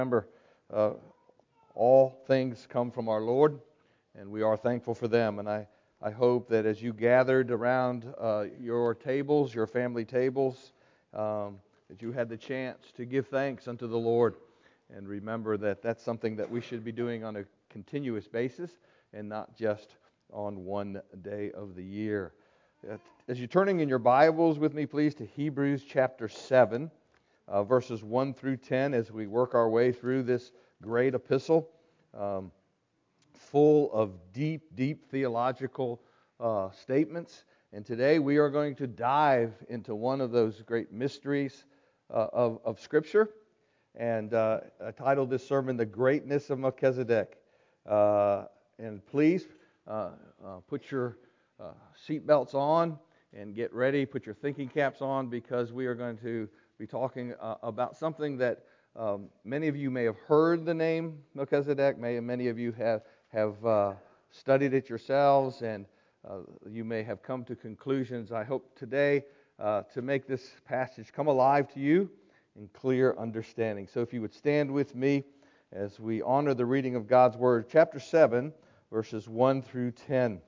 Remember, uh, all things come from our Lord, and we are thankful for them. And I hope that as you gathered around your tables, your family tables, that you had the chance to give thanks unto the Lord. And remember that that's something that we should be doing on a continuous basis and not just on one day of the year. As you're turning in your Bibles with me, please, to Hebrews chapter 7. Verses 1 through 10 as we work our way through this great epistle, full of deep theological statements. And today we are going to dive into one of those great mysteries of Scripture. And I titled this sermon, The Greatness of Melchizedek. And please put your seatbelts on and get ready, put your thinking caps on, because we are going to be talking about something that many of you may have heard the name Melchizedek. Many of you have studied it yourselves, and you may have come to conclusions. I hope today to make this passage come alive to you in clear understanding. So if you would stand with me as we honor the reading of God's Word, chapter 7, verses 1 through 10.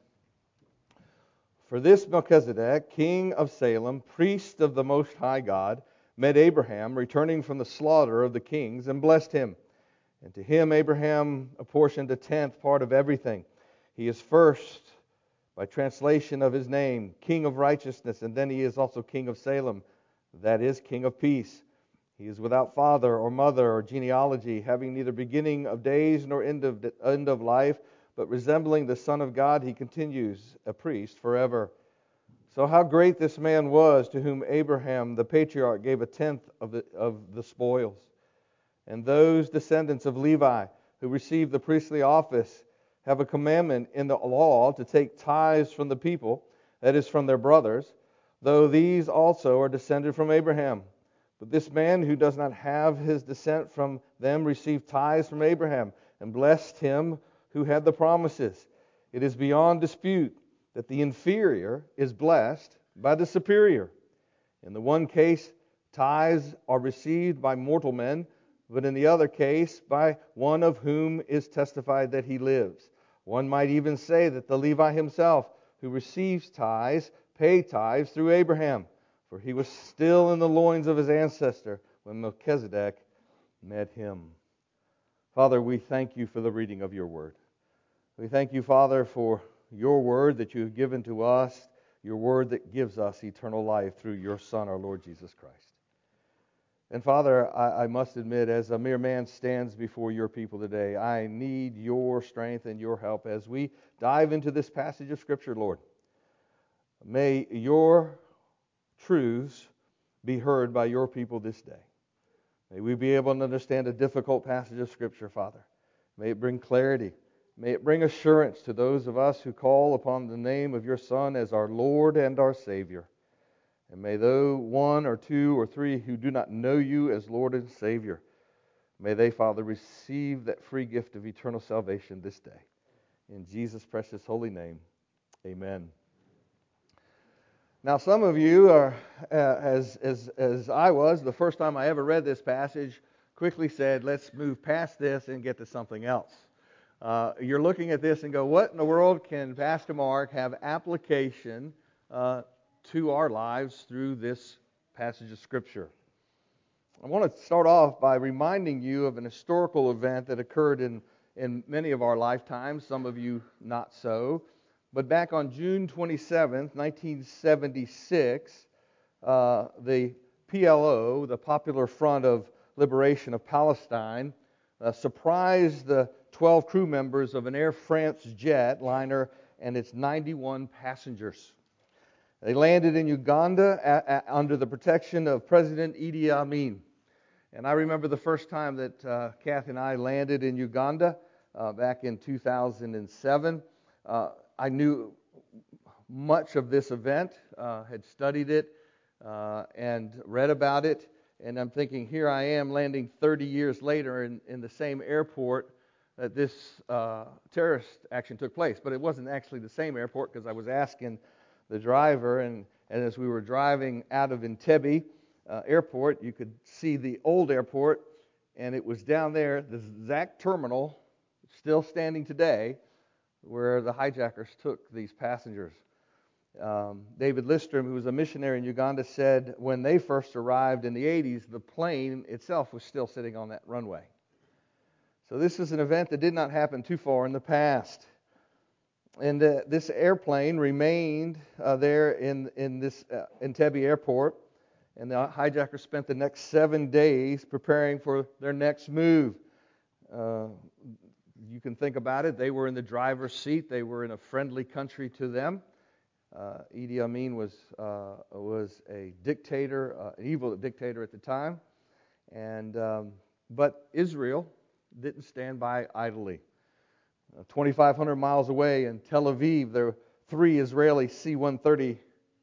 For this Melchizedek, king of Salem, priest of the Most High God, met Abraham returning from the slaughter of the kings and blessed him. And to him Abraham apportioned a tenth part of everything. He is first, by translation of his name, King of Righteousness, and then he is also King of Salem, that is, King of Peace. He is without father or mother or genealogy, having neither beginning of days nor end of life, but resembling the Son of God, he continues a priest forever. So how great this man was, to whom Abraham the patriarch gave a tenth of the spoils. And those descendants of Levi who received the priestly office have a commandment in the law to take tithes from the people, that is, from their brothers, though these also are descended from Abraham. But this man who does not have his descent from them received tithes from Abraham and blessed him who had the promises. It is beyond dispute that the inferior is blessed by the superior. In the one case, tithes are received by mortal men, but in the other case, by one of whom is testified that he lives. One might even say that the Levi himself, who receives tithes, paid tithes through Abraham, for he was still in the loins of his ancestor when Melchizedek met him. Father, we thank you for the reading of your word. We thank you, Father, for your word that you have given to us, your word that gives us eternal life through your Son, our Lord Jesus Christ. And Father, I must admit, as a mere man stands before your people today, I need your strength and your help as we dive into this passage of Scripture, Lord. May your truths be heard by your people this day. May we be able to understand a difficult passage of Scripture, Father. May it bring clarity. May it bring assurance to those of us who call upon the name of your Son as our Lord and our Savior. And may though one or two or three who do not know you as Lord and Savior, may they, Father, receive that free gift of eternal salvation this day. In Jesus' precious holy name, amen. Now, some of you are, as I was, the first time I ever read this passage, quickly said, let's move past this and get to something else. You're looking at this and go, what in the world can Pastor Mark have application to our lives through this passage of Scripture? I want to start off by reminding you of an historical event that occurred in many of our lifetimes, some of you not so. But back on June 27th, 1976, the PLO, the Popular Front of Liberation of Palestine, surprised the 12 crew members of an Air France jetliner and its 91 passengers. They landed in Uganda under the protection of President Idi Amin. And I remember the first time that Kathy and I landed in Uganda back in 2007. I knew much of this event, had studied it and read about it. And I'm thinking, here I am landing 30 years later in the same airport that this terrorist action took place. But it wasn't actually the same airport, because I was asking the driver, and as we were driving out of Entebbe airport, you could see the old airport And it was down there, the exact terminal, still standing today, where the hijackers took these passengers. David Listrom, who was a missionary in Uganda, said when they first arrived in the 80s, the plane itself was still sitting on that runway. So this is an event that did not happen too far in the past. And this airplane remained there in this Entebbe airport, and the hijackers spent the next 7 days preparing for their next move. You can think about it. They were in the driver's seat. They were in a friendly country to them. Idi Amin was a dictator, an evil dictator at the time, but Israel didn't stand by idly. 2,500 miles away in Tel Aviv, there were 3 Israeli C-130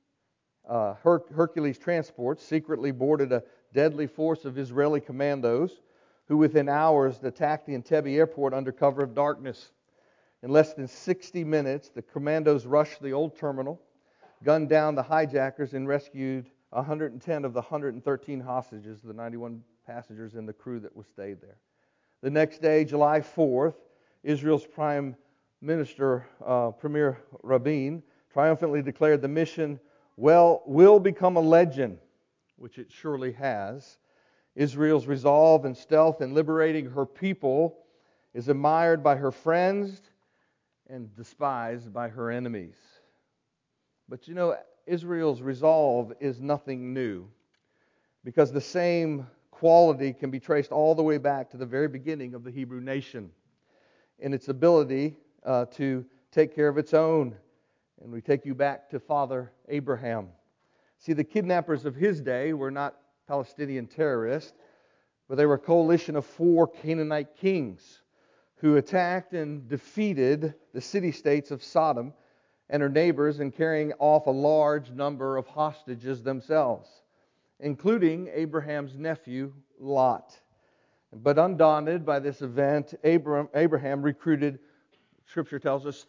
Hercules transports secretly boarded a deadly force of Israeli commandos who within hours attacked the Entebbe airport under cover of darkness. In less than 60 minutes, the commandos rushed the old terminal, gunned down the hijackers, and rescued 110 of the 113 hostages, the 91 passengers and the crew that was stayed there. The next day, July 4th, Israel's Prime Minister, Premier Rabin, triumphantly declared the mission will become a legend, which it surely has. Israel's resolve and stealth in liberating her people is admired by her friends and despised by her enemies. But you know, Israel's resolve is nothing new, because the same quality can be traced all the way back to the very beginning of the Hebrew nation in its ability to take care of its own. And we take you back to Father Abraham. See, the kidnappers of his day were not Palestinian terrorists, but they were a coalition of 4 Canaanite kings who attacked and defeated the city-states of Sodom and her neighbors, and carrying off a large number of hostages themselves, including Abraham's nephew, Lot. But undaunted by this event, Abraham recruited, Scripture tells us,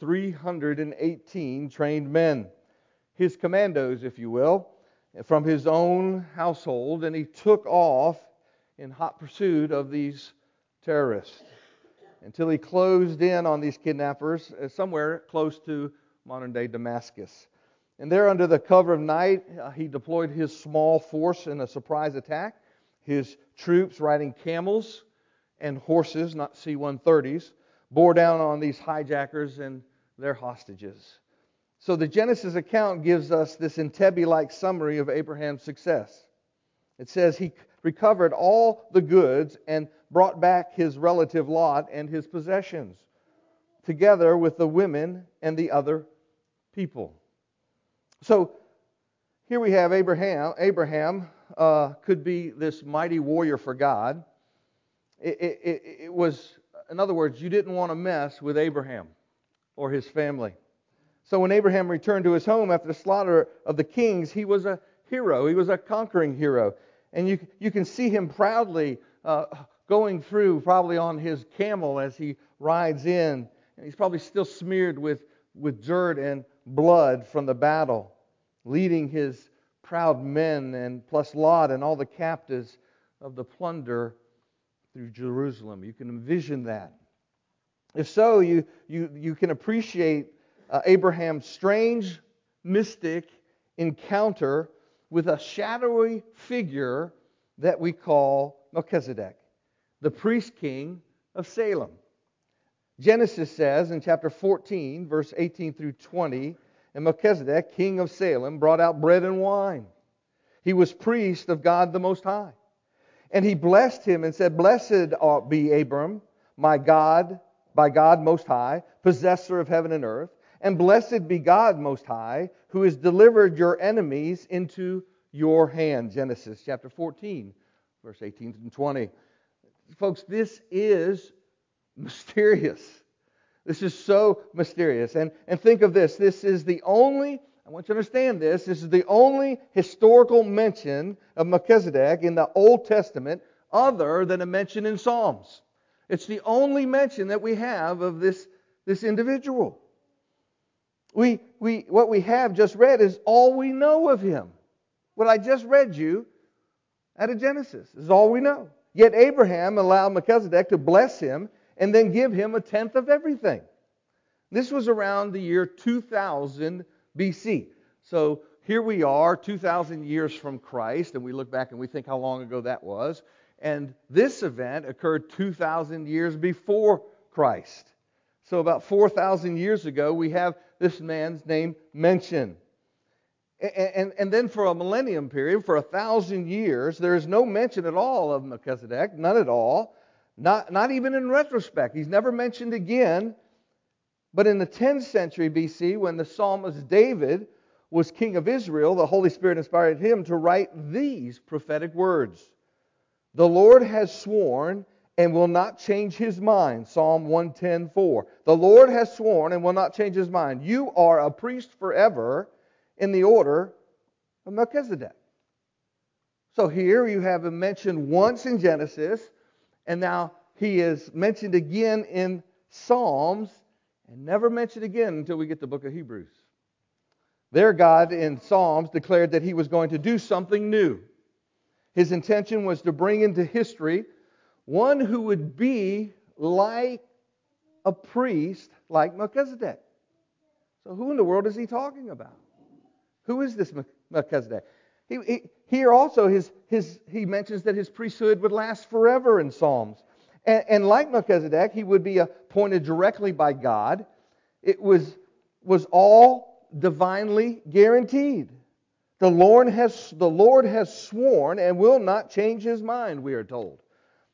318 trained men, his commandos, if you will, from his own household, and he took off in hot pursuit of these terrorists until he closed in on these kidnappers somewhere close to modern-day Damascus. And there, under the cover of night, he deployed his small force in a surprise attack. His troops, riding camels and horses, not C-130s, bore down on these hijackers and their hostages. So the Genesis account gives us this Entebbe-like summary of Abraham's success. It says he recovered all the goods and brought back his relative Lot and his possessions, together with the women and the other people. So here we have Abraham. Abraham could be this mighty warrior for God. It was, in other words, you didn't want to mess with Abraham or his family. So when Abraham returned to his home after the slaughter of the kings, he was a hero. He was a conquering hero. And you can see him proudly going through, probably on his camel as he rides in. And he's probably still smeared with dirt and blood from the battle, leading his proud men and plus Lot and all the captives of the plunder through Jerusalem. You can envision that. If so, you can appreciate Abraham's strange, mystic encounter with a shadowy figure that we call Melchizedek, the priest king of Salem. Genesis says in chapter 14, verse 18 through 20, and Melchizedek, king of Salem, brought out bread and wine. He was priest of God the Most High. And he blessed him and said, "Blessed be Abram, my God, by God Most High, possessor of heaven and earth. And blessed be God Most High, who has delivered your enemies into your hand." Genesis chapter 14, verse 18 and 20. Folks, this is mysterious. This is so mysterious. And think of this. This is the only, I want you to understand this is the only historical mention of Melchizedek in the Old Testament other than a mention in Psalms. It's the only mention that we have of this individual. What we have just read is all we know of him. What I just read you out of Genesis is all we know. Yet Abraham allowed Melchizedek to bless him and then give him a tenth of everything. This was around the year 2000 BC. So here we are, 2,000 years from Christ, and we look back and we think how long ago that was. And this event occurred 2,000 years before Christ. So about 4,000 years ago, we have this man's name mentioned. And then for a millennium period, for 1,000 years, there is no mention at all of Melchizedek, none at all, not even in retrospect. He's never mentioned again. But in the 10th century BC, when the psalmist David was king of Israel, the Holy Spirit inspired him to write these prophetic words. The Lord has sworn and will not change His mind. Psalm 110:4. The Lord has sworn and will not change His mind. You are a priest forever in the order of Melchizedek. So here you have him mentioned once in Genesis, and now he is mentioned again in Psalms, and never mentioned again until we get to the book of Hebrews. There God in Psalms declared that He was going to do something new. His intention was to bring into history one who would be like a priest like Melchizedek. So who in the world is he talking about? Who is this Melchizedek? Here also he mentions that his priesthood would last forever in Psalms. And like Melchizedek, he would be appointed directly by God. It was all divinely guaranteed. The Lord has sworn and will not change His mind, we are told.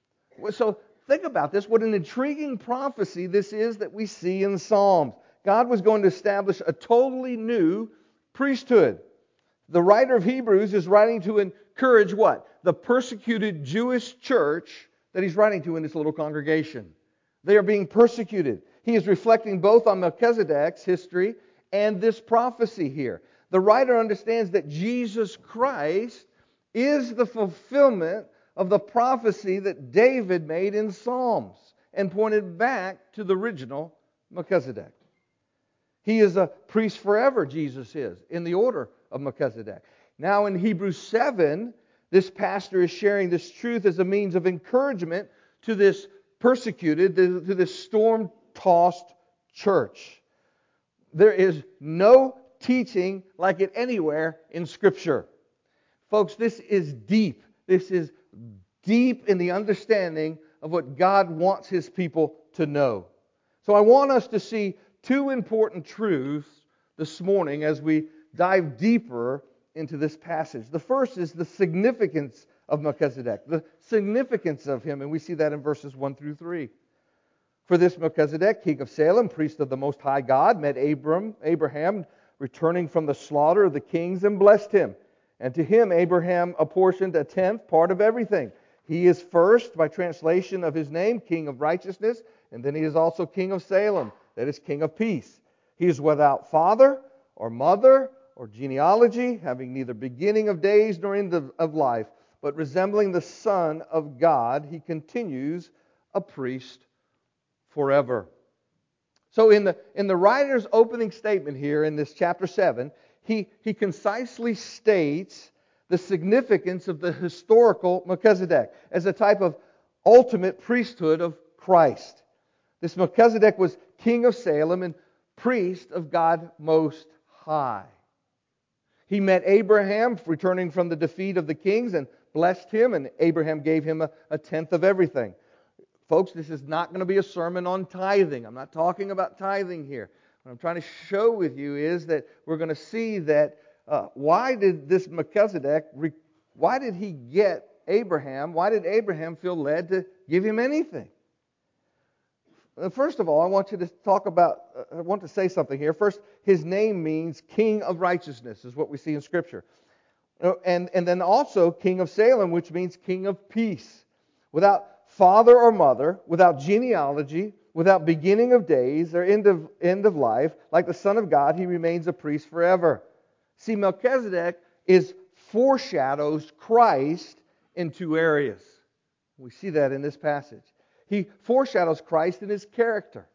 So think about this. What an intriguing prophecy this is that we see in Psalms. God was going to establish a totally new priesthood. The writer of Hebrews is writing to encourage what? The persecuted Jewish church that he's writing to in this little congregation. They are being persecuted. He is reflecting both on Melchizedek's history and this prophecy here. The writer understands that Jesus Christ is the fulfillment of the prophecy that David made in Psalms and pointed back to the original Melchizedek. He is a priest forever, Jesus is, in the order of Melchizedek. Now in Hebrews 7, this pastor is sharing this truth as a means of encouragement to this persecuted, to this storm-tossed church. There is no teaching like it anywhere in Scripture. Folks, this is deep. This is deep in the understanding of what God wants His people to know. So I want us to see two important truths this morning as we dive deeper into this passage. The first is the significance of Melchizedek, the significance of him, and we see that in verses 1 through 3. For this Melchizedek, king of Salem, priest of the Most High God, met Abraham returning from the slaughter of the kings and blessed him. And to him Abraham apportioned a tenth part of everything. He is first, by translation of his name, king of righteousness, and then he is also king of Salem, that is, king of peace. He is without father or mother or genealogy, having neither beginning of days nor end of life, but resembling the Son of God, he continues a priest forever. So in the writer's opening statement here in this chapter 7, he concisely states the significance of the historical Melchizedek as a type of ultimate priesthood of Christ. This Melchizedek was king of Salem and priest of God Most High. He met Abraham returning from the defeat of the kings and blessed him, and Abraham gave him a tenth of everything. Folks, this is not going to be a sermon on tithing. I'm not talking about tithing here. What I'm trying to show with you is that we're going to see that why did this Melchizedek, why did he get Abraham? Why did Abraham feel led to give him anything? First of all, I want to say something here. First, his name means King of Righteousness, is what we see in Scripture. And then also King of Salem, which means King of Peace. Without father or mother, without genealogy, without beginning of days or end of life, like the Son of God, he remains a priest forever. See, Melchizedek foreshadows Christ in two areas. We see that in this passage. He foreshadows Christ in His character.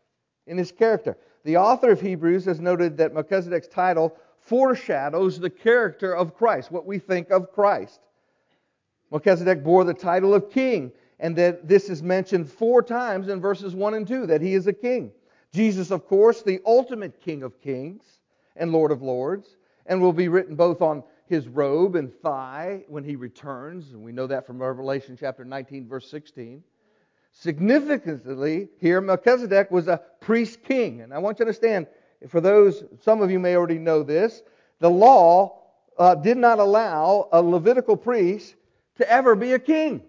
The author of Hebrews has noted that Melchizedek's title foreshadows the character of Christ, what we think of Christ. Melchizedek bore the title of king, and that this is mentioned 4 times in verses 1 and 2, that He is a king. Jesus, of course, the ultimate King of kings and Lord of lords, and will be written both on His robe and thigh when He returns, and we know that from Revelation chapter 19, verse 16. Significantly, here Melchizedek was a priest king. And I want you to understand, for those, some of you may already know this, the law did not allow a Levitical priest to ever be a king.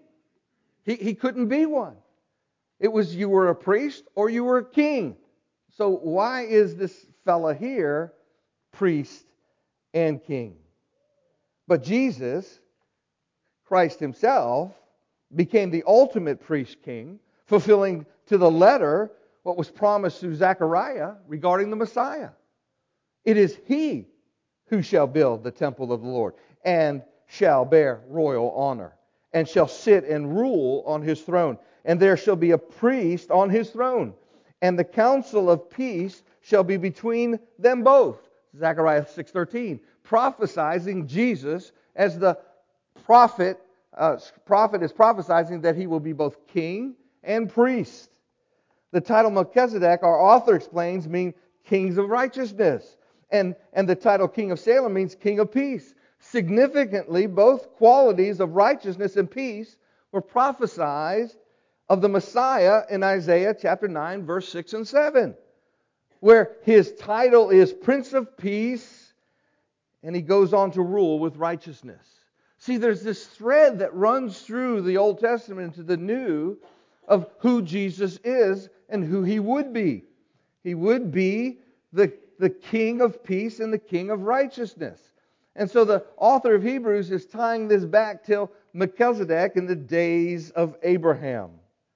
He couldn't be one. It was you were a priest or you were a king. So why is this fella here priest and king? But Jesus, Christ Himself, became the ultimate priest king, fulfilling to the letter what was promised through Zechariah regarding the Messiah. It is He who shall build the temple of the Lord, and shall bear royal honor, and shall sit and rule on His throne. And there shall be a priest on His throne, and the counsel of peace shall be between them both. Zechariah 6:13, prophesizing Jesus as the prophet. Prophet is prophesying that He will be both king and priest. The title Melchizedek, our author explains, means kings of righteousness. And the title King of Salem means king of peace. Significantly, both qualities of righteousness and peace were prophesied of the Messiah in Isaiah chapter 9, verse 6 and 7, where His title is Prince of Peace, and He goes on to rule with righteousness. See, there's this thread that runs through the Old Testament to the New of who Jesus is and who He would be. He would be the King of peace and the King of righteousness. And so the author of Hebrews is tying this back till Melchizedek in the days of Abraham.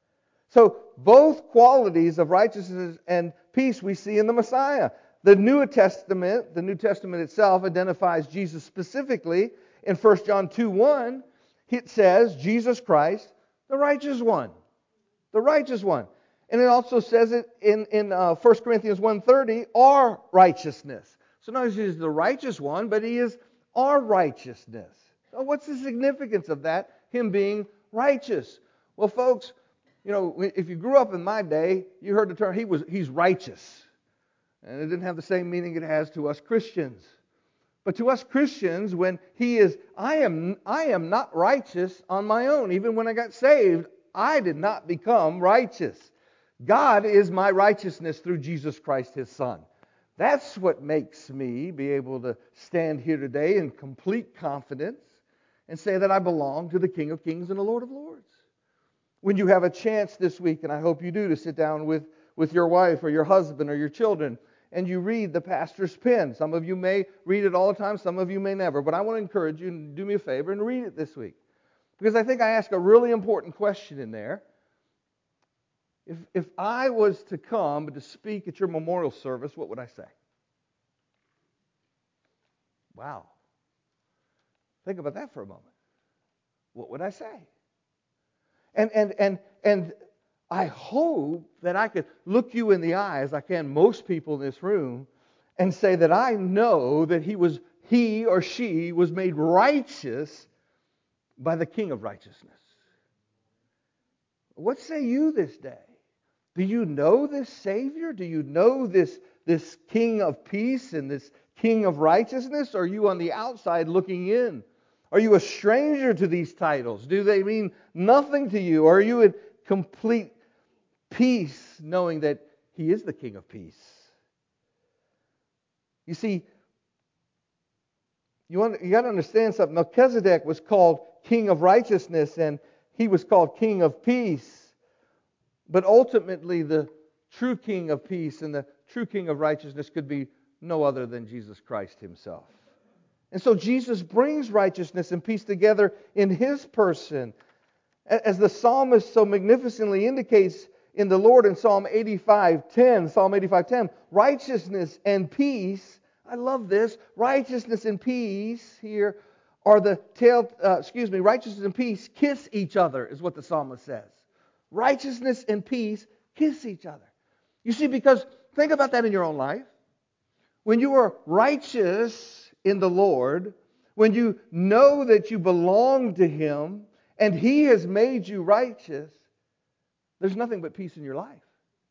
So both qualities of righteousness and peace we see in the Messiah. The New Testament itself identifies Jesus specifically. In 1 John 2:1, it says, Jesus Christ, the righteous one. The righteous one. And it also says it in 1 Corinthians 1:30, our righteousness. So not only is He the righteous one, but He is our righteousness. So what's the significance of that? Him being righteous. Well, folks, you know, if you grew up in my day, you heard the term, he's righteous. And it didn't have the same meaning it has to us Christians. But to us Christians, when He is, I am not righteous on my own. Even when I got saved, I did not become righteous. God is my righteousness through Jesus Christ, His Son. That's what makes me be able to stand here today in complete confidence and say that I belong to the King of Kings and the Lord of Lords. When you have a chance this week, and I hope you do, to sit down with your wife or your husband or your children, and you read the pastor's pen. Some of you may read it all the time, some of you may never. But I want to encourage you to do me a favor and read it this week. Because I think I ask a really important question in there. If I was to come to speak at your memorial service, what would I say? Wow. Think about that for a moment. What would I say? And I hope that I could look you in the eye, as I can most people in this room, and say that I know that he or she was made righteous by the King of righteousness. What say you this day? Do you know this Savior? Do you know this King of peace and this King of righteousness? Or are you on the outside looking in? Are you a stranger to these titles? Do they mean nothing to you? Or are you in complete peace, knowing that He is the King of peace? You see, you got to understand something. Melchizedek was called King of righteousness, and he was called King of peace. But ultimately, the true King of peace and the true King of righteousness could be no other than Jesus Christ Himself. And so Jesus brings righteousness and peace together in His person. As the psalmist so magnificently indicates in the Lord in Psalm 85:10, righteousness and peace, I love this, righteousness and peace here are righteousness and peace kiss each other, is what the psalmist says. Righteousness and peace kiss each other. You see, because think about that in your own life. When you are righteous in the Lord, when you know that you belong to Him, and He has made you righteous, there's nothing but peace in your life.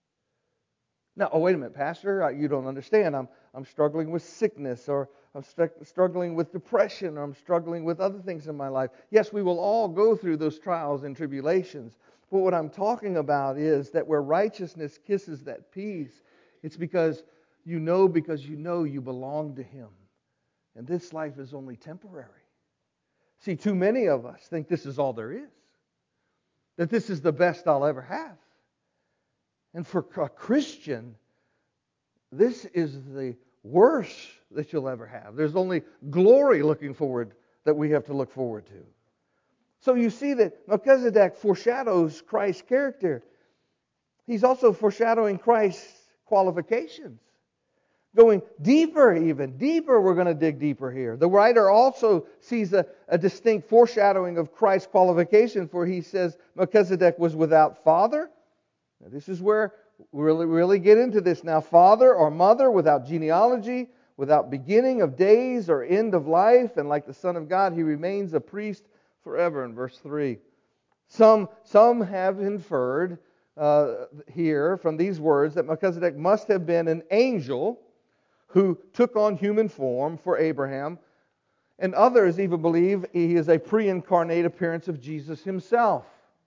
Now, oh, wait a minute, Pastor, you don't understand. I'm struggling with sickness, or I'm struggling with depression, or I'm struggling with other things in my life. Yes, we will all go through those trials and tribulations. But what I'm talking about is that where righteousness kisses that peace, it's because you know you belong to Him. And this life is only temporary. See, too many of us think this is all there is. That this is the best I'll ever have. And for a Christian, this is the worst that you'll ever have. There's only glory looking forward that we have to look forward to. So you see that Melchizedek foreshadows Christ's character. He's also foreshadowing Christ's qualifications. Going deeper, even deeper, we're going to dig deeper here. The writer also sees a distinct foreshadowing of Christ's qualification, for he says Melchizedek was without father. Now, this is where we really get into this now. Father or mother, without genealogy, without beginning of days or end of life, and like the Son of God, he remains a priest forever, in verse 3. Some have inferred here from these words that Melchizedek must have been an angel who took on human form for Abraham, and others even believe he is a pre-incarnate appearance of Jesus himself.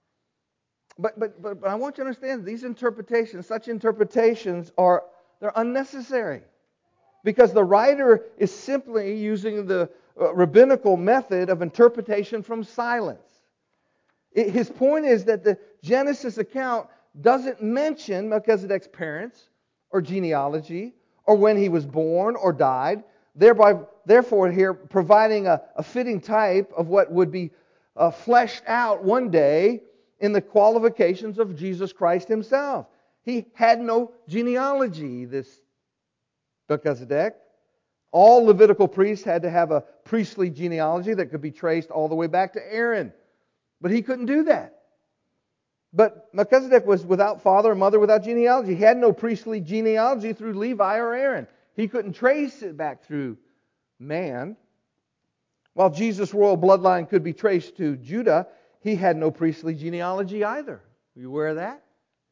But I want you to understand, these interpretations, such interpretations they're unnecessary. Because the writer is simply using the rabbinical method of interpretation from silence. His point is that the Genesis account doesn't mention Melchizedek's parents or genealogy or when he was born or died, therefore here providing a fitting type of what would be fleshed out one day in the qualifications of Jesus Christ himself. He had no genealogy, this Melchizedek. All Levitical priests had to have a priestly genealogy that could be traced all the way back to Aaron. But he couldn't do that. But Melchizedek was without father or mother, without genealogy. He had no priestly genealogy through Levi or Aaron. He couldn't trace it back through man. While Jesus' royal bloodline could be traced to Judah, he had no priestly genealogy either. Are you aware of that?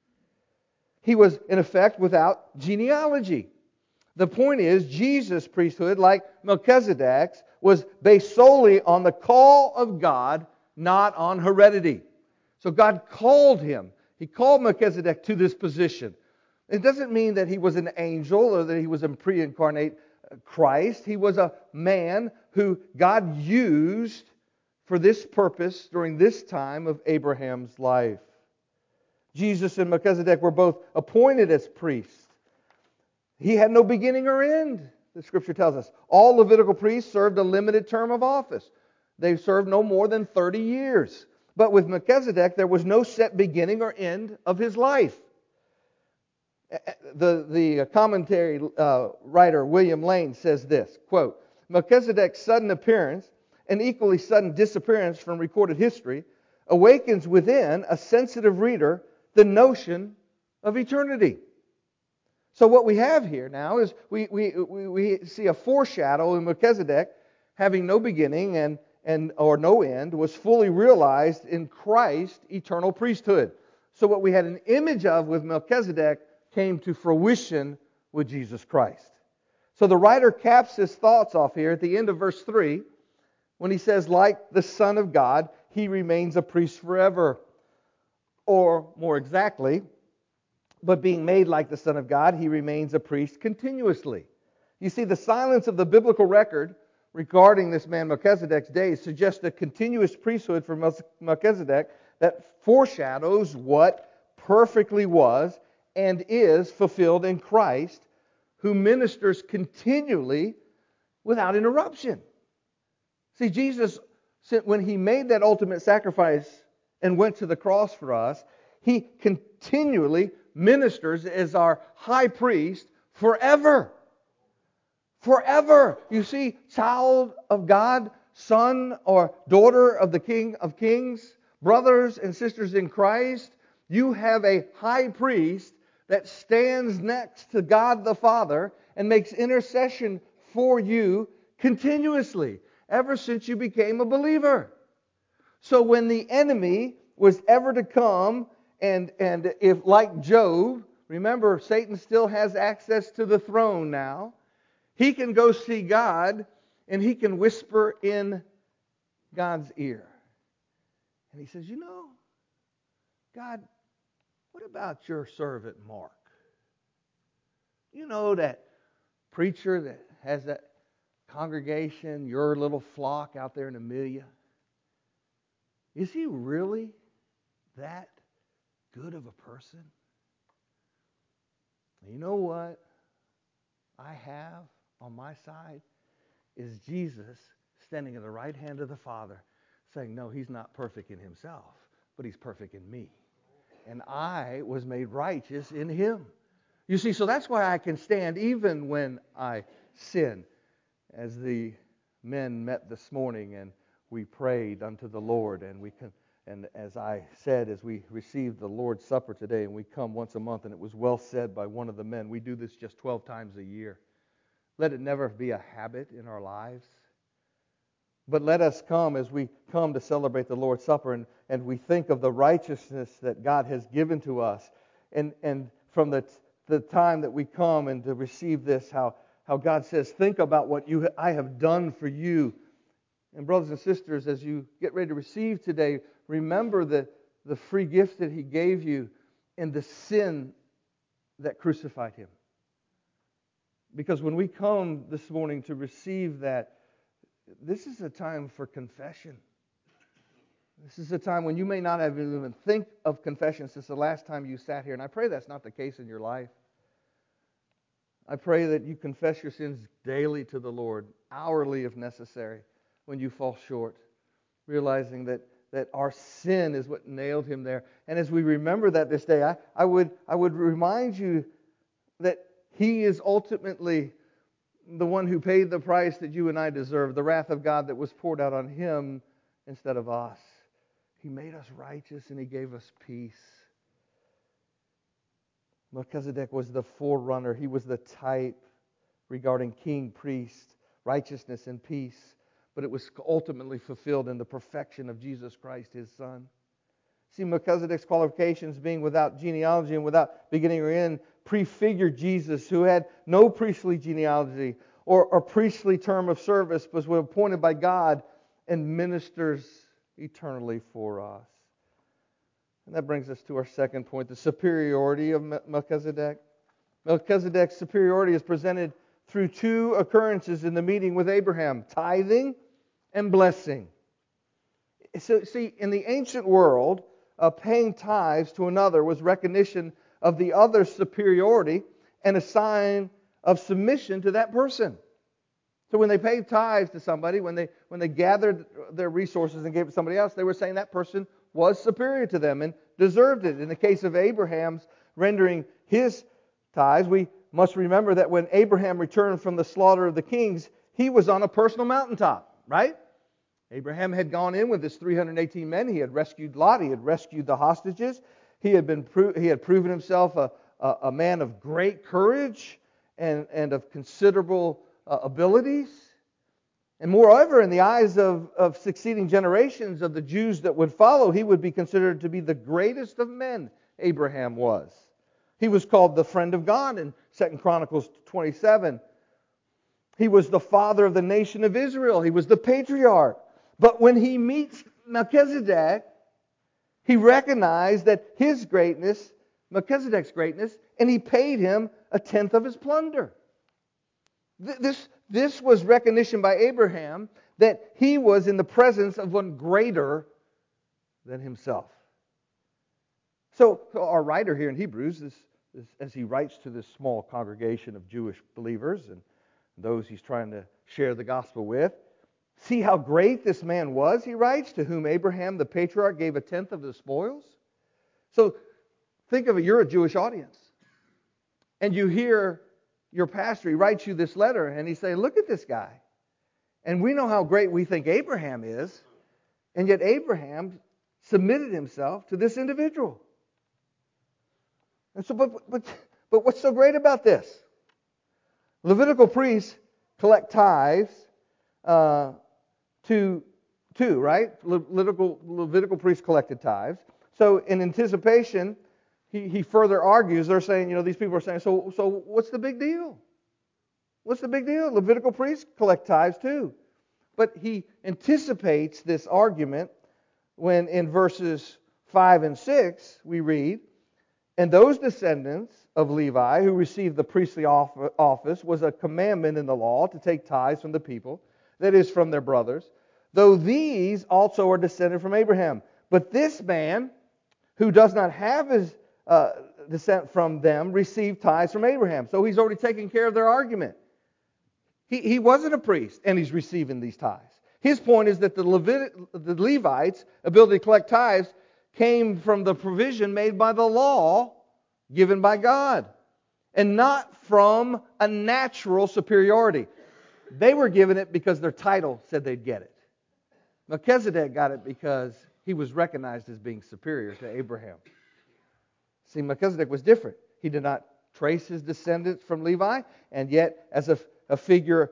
He was, in effect, without genealogy. The point is, Jesus' priesthood, like Melchizedek's, was based solely on the call of God, not on heredity. So God called him. He called Melchizedek to this position. It doesn't mean that he was an angel or that he was a pre-incarnate Christ. He was a man who God used for this purpose during this time of Abraham's life. Jesus and Melchizedek were both appointed as priests. He had no beginning or end, the Scripture tells us. All Levitical priests served a limited term of office. They served no more than 30 years. But with Melchizedek, there was no set beginning or end of his life. The commentary writer William Lane says this, quote, Melchizedek's sudden appearance and equally sudden disappearance from recorded history awakens within a sensitive reader the notion of eternity. So what we have here now is we see a foreshadow in Melchizedek having no beginning or no end was fully realized in Christ's eternal priesthood. So what we had an image of with Melchizedek came to fruition with Jesus Christ. So the writer caps his thoughts off here at the end of verse 3 when he says, like the Son of God, he remains a priest forever. Or more exactly, but being made like the Son of God, he remains a priest continuously. You see, the silence of the biblical record regarding this man Melchizedek's days suggests a continuous priesthood for Melchizedek that foreshadows what perfectly was and is fulfilled in Christ, who ministers continually without interruption. See, Jesus, when he made that ultimate sacrifice and went to the cross for us, he continually ministers as our high priest forever. Forever. You see, child of God, son or daughter of the King of Kings, brothers and sisters in Christ, you have a high priest that stands next to God the Father and makes intercession for you continuously, ever since you became a believer. So when the enemy was ever to come, and if like Job, remember Satan still has access to the throne now, he can go see God and he can whisper in God's ear. And he says, God, what about your servant Mark? That preacher that has that congregation, your little flock out there in Amelia? Is he really that good of a person? You know what I have on my side is Jesus standing at the right hand of the Father saying, no, he's not perfect in himself, but he's perfect in me. And I was made righteous in him. You see, so that's why I can stand even when I sin. As the men met this morning and we prayed unto the Lord, and as I said, as we received the Lord's Supper today, and we come once a month, and it was well said by one of the men, we do this just 12 times a year. Let it never be a habit in our lives. But let us come as we come to celebrate the Lord's Supper, and we think of the righteousness that God has given to us. And from the time that we come and to receive this, how God says, think about what I have done for you. And brothers and sisters, as you get ready to receive today, remember the free gift that he gave you and the sin that crucified him. Because when we come this morning to receive that, this is a time for confession. This is a time when you may not have even think of confession since the last time you sat here. And I pray that's not the case in your life. I pray that you confess your sins daily to the Lord, hourly if necessary, when you fall short, realizing that our sin is what nailed him there. And as we remember that this day, I would remind you that he is ultimately the one who paid the price that you and I deserve, the wrath of God that was poured out on him instead of us. He made us righteous and he gave us peace. Melchizedek was the forerunner. He was the type regarding king, priest, righteousness, and peace. But it was ultimately fulfilled in the perfection of Jesus Christ, his Son. See, Melchizedek's qualifications, being without genealogy and without beginning or end, prefigured Jesus, who had no priestly genealogy or priestly term of service, but was appointed by God and ministers eternally for us. And that brings us to our second point, the superiority of Melchizedek. Melchizedek's superiority is presented through two occurrences in the meeting with Abraham, tithing and blessing. So, see, in the ancient world, paying tithes to another was recognition of the other's superiority and a sign of submission to that person. So when they paid tithes to somebody, when they gathered their resources and gave it to somebody else, they were saying that person was superior to them and deserved it. In the case of Abraham's rendering his tithes, we must remember that when Abraham returned from the slaughter of the kings, he was on a personal mountaintop, right? Abraham had gone in with his 318 men. He had rescued Lot. He had rescued the hostages. He had proven himself a man of great courage and of considerable abilities. And moreover, in the eyes of succeeding generations of the Jews that would follow, he would be considered to be the greatest of men, Abraham was. He was called the friend of God in 2 Chronicles 27. He was the father of the nation of Israel. He was the patriarch. But when he meets Melchizedek, he recognized that his greatness, Melchizedek's greatness, and he paid him a tenth of his plunder. This was recognition by Abraham that he was in the presence of one greater than himself. So our writer here in Hebrews, as he writes to this small congregation of Jewish believers and those he's trying to share the gospel with, see how great this man was, he writes, to whom Abraham the patriarch gave a tenth of the spoils. So think of it, you're a Jewish audience. And you hear your pastor, he writes you this letter, and he's saying, look at this guy. And we know how great we think Abraham is, and yet Abraham submitted himself to this individual. And so, but what's so great about this? Levitical priests collect tithes to too, right? Levitical priests collected tithes. So in anticipation, he further argues. They're saying, these people are saying, so what's the big deal? What's the big deal? Levitical priests collect tithes too. But he anticipates this argument when in verses 5 and 6 we read, and those descendants of Levi who received the priestly office was a commandment in the law to take tithes from the people, that is, from their brothers, though these also are descended from Abraham. But this man, who does not have his descent from them, received tithes from Abraham. So he's already taken care of their argument. He wasn't a priest, and he's receiving these tithes. His point is that the Levites' ability to collect tithes came from the provision made by the law given by God, and not from a natural superiority. They were given it because their title said they'd get it. Melchizedek got it because he was recognized as being superior to Abraham. See, Melchizedek was different. He did not trace his descendants from Levi, and yet as a figure,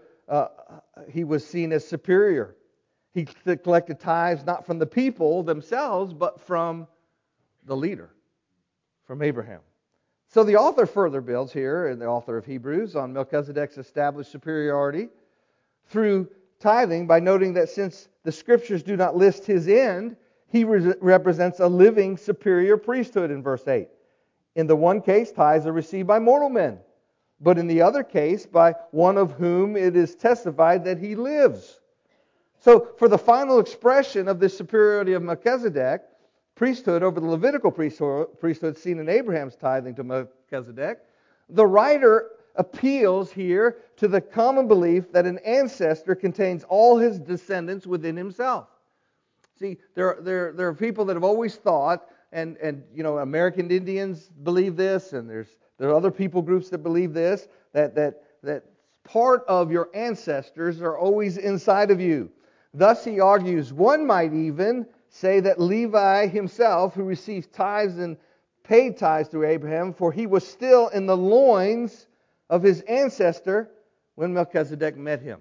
he was seen as superior. He collected tithes not from the people themselves, but from the leader, from Abraham. So the author further builds here, and the author of Hebrews, on Melchizedek's established superiority through tithing by noting that since the Scriptures do not list his end, he represents a living superior priesthood in verse 8. In the one case, tithes are received by mortal men, but in the other case, by one of whom it is testified that he lives. So, for the final expression of this superiority of Melchizedek, priesthood over the Levitical priesthood seen in Abraham's tithing to Melchizedek, the writer appeals here to the common belief that an ancestor contains all his descendants within himself. See, there are people that have always thought, and American Indians believe this, and there are other people groups that believe this, that part of your ancestors are always inside of you. Thus, he argues, one might even say that Levi himself, who received tithes and paid tithes through Abraham, for he was still in the loins of his ancestor when Melchizedek met him.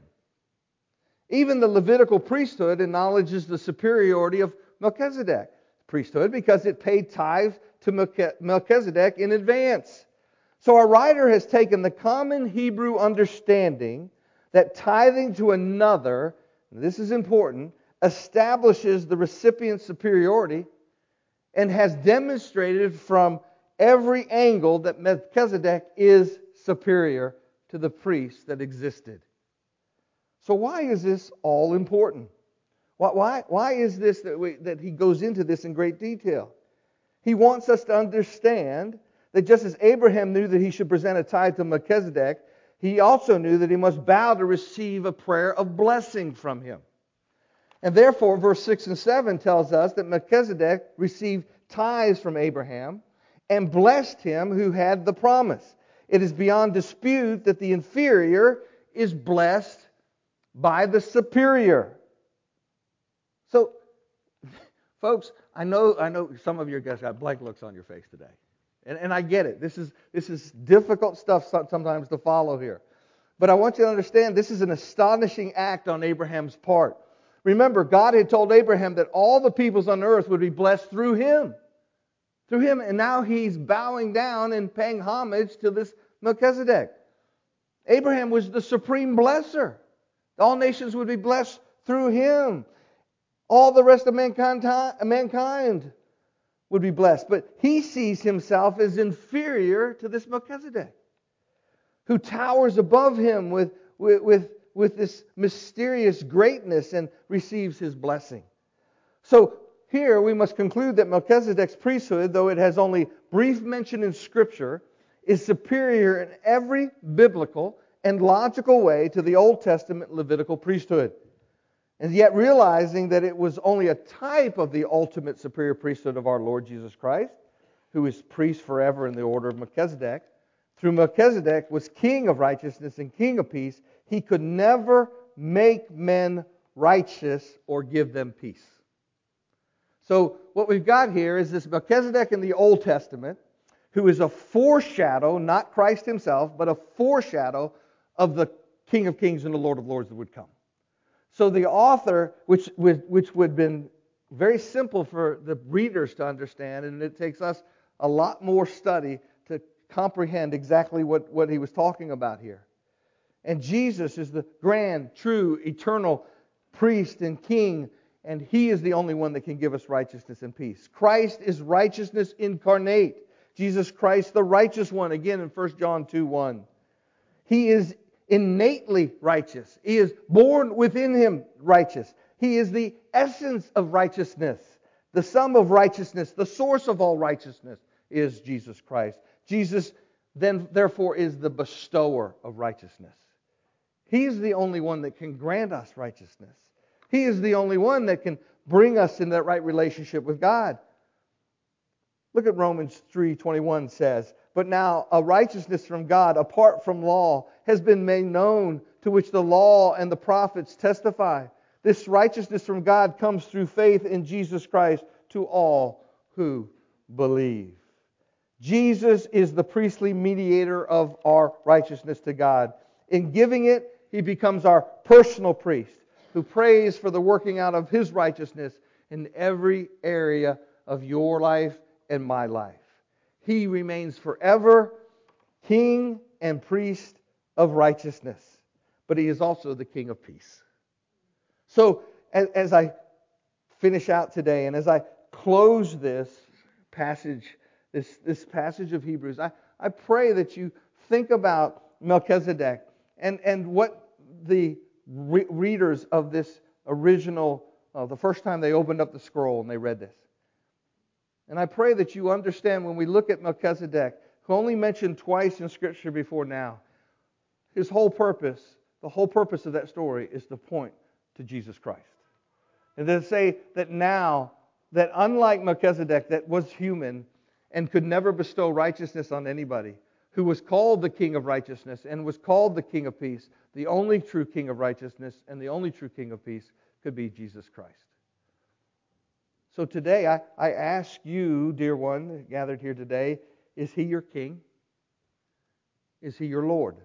Even the Levitical priesthood acknowledges the superiority of Melchizedek's priesthood because it paid tithes to Melchizedek in advance. So our writer has taken the common Hebrew understanding that tithing to another, this is important, establishes the recipient's superiority and has demonstrated from every angle that Melchizedek is superior to the priests that existed. So why is this all important? Why is this that he goes into this in great detail? He wants us to understand that just as Abraham knew that he should present a tithe to Melchizedek, he also knew that he must bow to receive a prayer of blessing from him. And therefore, verse 6 and 7 tells us that Melchizedek received tithes from Abraham and blessed him who had the promise. It is beyond dispute that the inferior is blessed by the superior. So, folks, I know some of you guys got blank looks on your face today. And I get it. This is difficult stuff sometimes to follow here. But I want you to understand this is an astonishing act on Abraham's part. Remember, God had told Abraham that all the peoples on earth would be blessed through him. Through him. And now he's bowing down and paying homage to this Melchizedek. Abraham was the supreme blesser. All nations would be blessed through him. All the rest of mankind would be blessed. But he sees himself as inferior to this Melchizedek, who towers above him with this mysterious greatness and receives his blessing. So here we must conclude that Melchizedek's priesthood, though it has only brief mention in Scripture, is superior in every biblical and logical way to the Old Testament Levitical priesthood. And yet realizing that it was only a type of the ultimate superior priesthood of our Lord Jesus Christ, who is priest forever in the order of Melchizedek, through Melchizedek was king of righteousness and king of peace, he could never make men righteous or give them peace. So what we've got here is this Melchizedek in the Old Testament, who is a foreshadow, not Christ himself, but a foreshadow of the King of Kings and the Lord of Lords that would come. So the author, which would have been very simple for the readers to understand, and it takes us a lot more study to comprehend exactly what he was talking about here. And Jesus is the grand, true, eternal priest and king, and he is the only one that can give us righteousness and peace. Christ is righteousness incarnate. Jesus Christ, the righteous one, again in 1 John 2:1. He is innately righteous. He is born within him righteous. He is the essence of righteousness. The sum of righteousness, the source of all righteousness is Jesus Christ. Jesus then therefore is the bestower of righteousness. He's the only one that can grant us righteousness. He is the only one that can bring us in that right relationship with God. Look at Romans 3:21 says, "But now a righteousness from God apart from law has been made known, to which the law and the prophets testify. This righteousness from God comes through faith in Jesus Christ to all who believe." Jesus is the priestly mediator of our righteousness to God. In giving it, He becomes our personal priest who prays for the working out of His righteousness in every area of your life and my life. He remains forever King and priest of righteousness, but He is also the King of peace. So, as I finish out today and as I close this passage, this passage of Hebrews, I pray that you think about Melchizedek and what the readers of this original, the first time they opened up the scroll and they read this. And I pray that you understand when we look at Melchizedek, who only mentioned twice in Scripture before now, his whole purpose, the whole purpose of that story is to point to Jesus Christ. And to say that now, that unlike Melchizedek that was human and could never bestow righteousness on anybody, who was called the King of righteousness and was called the King of peace, the only true King of righteousness and the only true King of peace could be Jesus Christ. So today, I ask you, dear one, gathered here today, is He your King? Is He your Lord?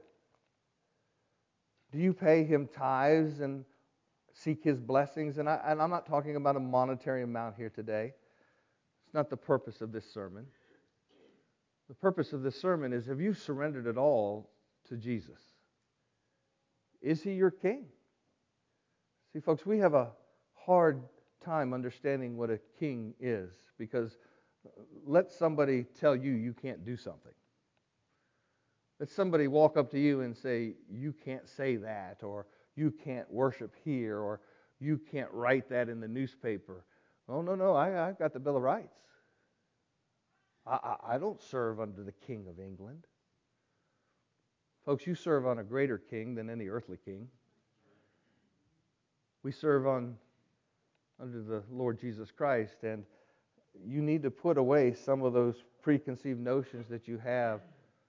Do you pay Him tithes and seek His blessings? And I'm not talking about a monetary amount here today. It's not the purpose of this sermon. The purpose of this sermon is, have you surrendered it all to Jesus? Is He your King? See, folks, we have a hard time understanding what a king is, because let somebody tell you you can't do something. Let somebody walk up to you and say, you can't say that, or you can't worship here, or you can't write that in the newspaper. Oh, no, I've got the Bill of Rights. I don't serve under the King of England. Folks, you serve on a greater king than any earthly king. We serve under the Lord Jesus Christ, and you need to put away some of those preconceived notions that you have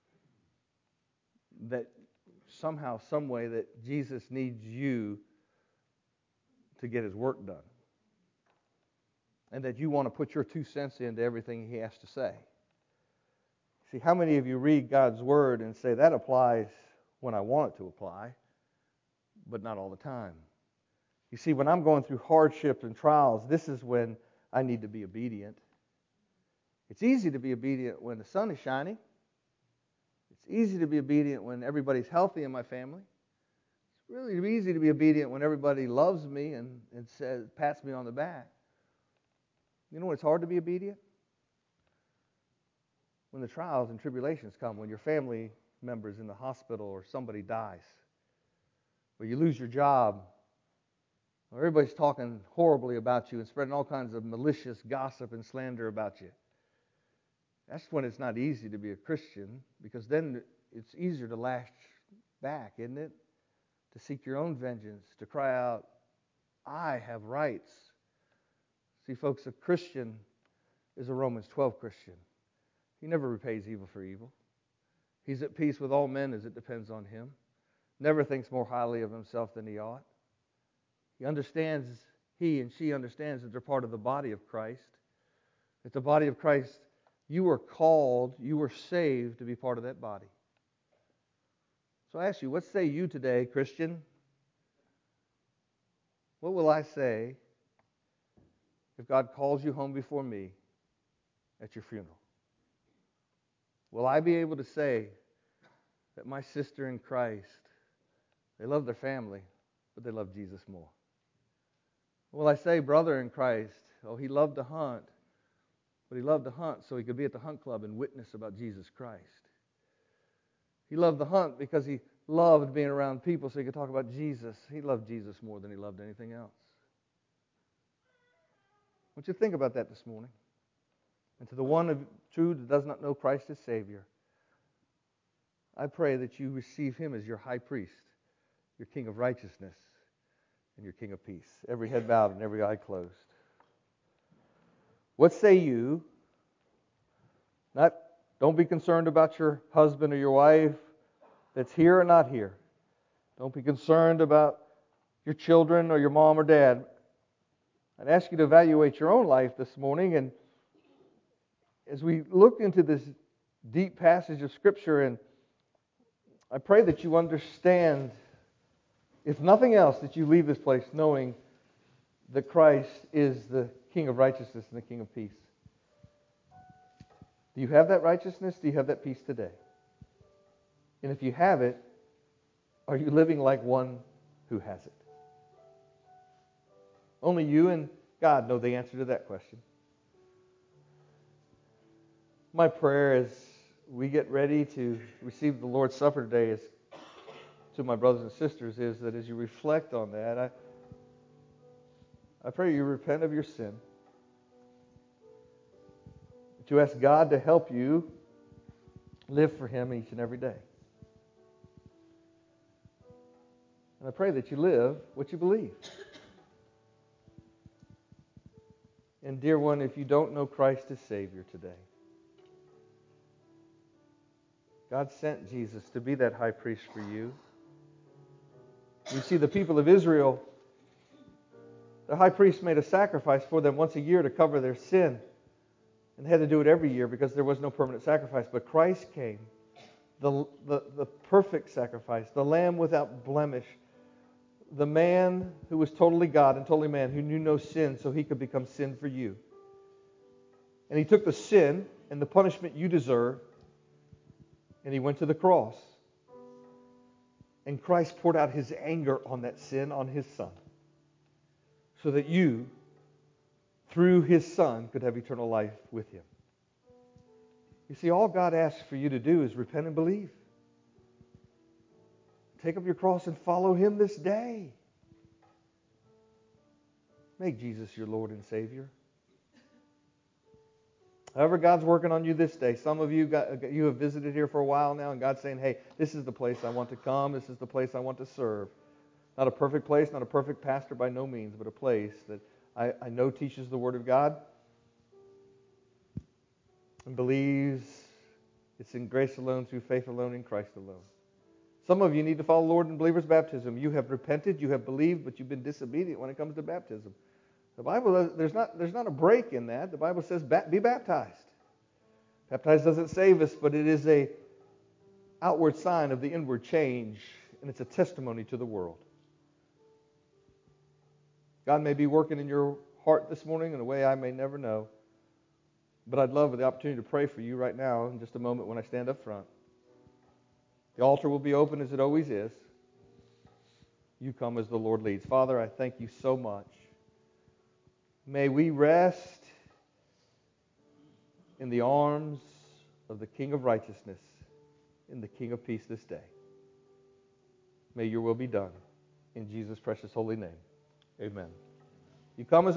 that somehow, some way, that Jesus needs you to get His work done, and that you want to put your 2 cents into everything He has to say. See, how many of you read God's Word and say, that applies when I want it to apply, but not all the time? You see, when I'm going through hardship and trials, this is when I need to be obedient. It's easy to be obedient when the sun is shining. It's easy to be obedient when everybody's healthy in my family. It's really easy to be obedient when everybody loves me and says, pats me on the back. You know when it's hard to be obedient? When the trials and tribulations come, when your family member's in the hospital or somebody dies, or you lose your job, or everybody's talking horribly about you and spreading all kinds of malicious gossip and slander about you. That's when it's not easy to be a Christian, because then it's easier to lash back, isn't it? To seek your own vengeance, to cry out, I have rights. See, folks, a Christian is a Romans 12 Christian. He never repays evil for evil. He's at peace with all men as it depends on him. Never thinks more highly of himself than he ought. He and she understands that they're part of the body of Christ. That the body of Christ, you were called, you were saved to be part of that body. So I ask you, what say you today, Christian? What will I say if God calls you home before me at your funeral? Will I be able to say that my sister in Christ, they love their family, but they love Jesus more? Will I say, brother in Christ, oh, he loved to hunt, but he loved to hunt so he could be at the hunt club and witness about Jesus Christ. He loved the hunt because he loved being around people so he could talk about Jesus. He loved Jesus more than he loved anything else. I want you to think about that this morning. And to the one of true that does not know Christ as Savior, I pray that you receive him as your high priest, your king of righteousness, and your king of peace. Every head bowed and every eye closed. What say you? Don't be concerned about your husband or your wife that's here or not here. Don't be concerned about your children or your mom or dad. I'd ask you to evaluate your own life this morning. And as we look into this deep passage of Scripture, and I pray that you understand, if nothing else, that you leave this place knowing that Christ is the King of righteousness and the King of peace. Do you have that righteousness? Do you have that peace today? And if you have it, are you living like one who has it? Only you and God know the answer to that question. My prayer as we get ready to receive the Lord's Supper today is, to my brothers and sisters, is that as you reflect on that, I pray you repent of your sin. To ask God to help you live for him each and every day. And I pray that you live what you believe. And dear one, if you don't know Christ as Savior today, God sent Jesus to be that high priest for you. You see, the people of Israel, the high priest made a sacrifice for them once a year to cover their sin. And they had to do it every year because there was no permanent sacrifice. But Christ came, the perfect sacrifice, the Lamb without blemish, the man who was totally God and totally man, who knew no sin, so he could become sin for you. And he took the sin and the punishment you deserve, and he went to the cross. And Christ poured out his anger on that sin on his Son, so that you, through his Son, could have eternal life with him. You see, all God asks for you to do is repent and believe. Take up your cross and follow him this day. Make Jesus your Lord and Savior. However God's working on you this day. Some of you have visited here for a while now, and God's saying, hey, this is the place I want to come. This is the place I want to serve. Not a perfect place, not a perfect pastor by no means, but a place that I know teaches the Word of God and believes it's in grace alone, through faith alone, in Christ alone. Some of you need to follow the Lord in believer's baptism. You have repented, you have believed, but you've been disobedient when it comes to baptism. The Bible, there's not a break in that. The Bible says be baptized. Baptized doesn't save us, but it is a outward sign of the inward change, and it's a testimony to the world. God may be working in your heart this morning in a way I may never know, but I'd love the opportunity to pray for you right now in just a moment when I stand up front. The altar will be open as it always is. You come as the Lord leads. Father, I thank you so much. May we rest in the arms of the King of righteousness, in the King of peace this day. May your will be done. In Jesus' precious holy name. Amen. You come as